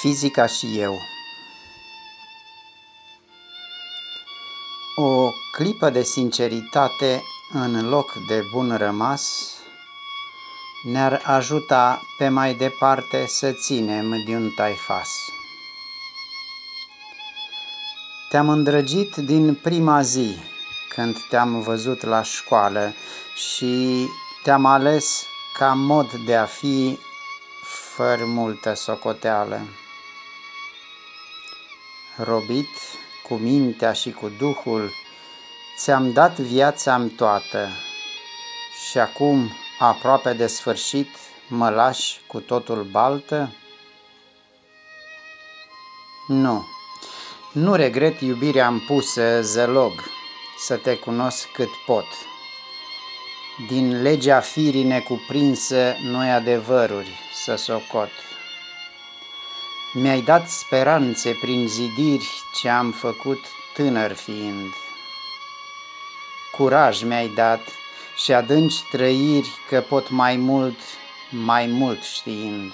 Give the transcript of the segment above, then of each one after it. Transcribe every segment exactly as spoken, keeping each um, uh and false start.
Fizica și eu. O clipă de sinceritate în loc de bun rămas ne-ar ajuta pe mai departe să ținem de un taifas. Te-am îndrăgit din prima zi când te-am văzut la școală și te-am ales ca mod de a fi fără multă socoteală. Robit cu mintea și cu duhul, ți-am dat viața-mi toată și acum, aproape de sfârșit, mă lași cu totul baltă? Nu, nu regret iubirea-mi pusă zălog, să te cunosc cât pot. Din legea firii necuprinsă, noi adevăruri să socot. Mi-ai dat speranțe prin zidiri ce am făcut tânăr fiind. Curaj mi-ai dat și adânci trăiri că pot mai mult, mai mult știind.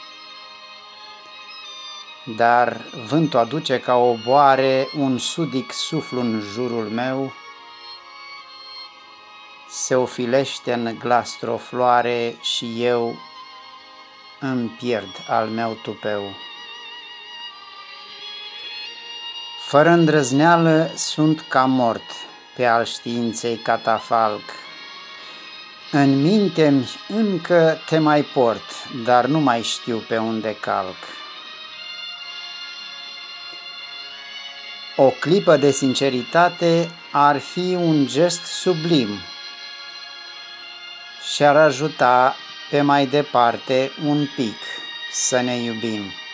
Dar vântul aduce ca o boare un sudic suflu în jurul meu, se ofilește în glastro floare și eu îmi pierd al meu tupeu. Fără îndrăzneală sunt ca mort pe al științei catafalc. În minte-mi încă te mai port, dar nu mai știu pe unde calc. O clipă de sinceritate ar fi un gest sublim și ar ajuta pe mai departe un pic să ne iubim.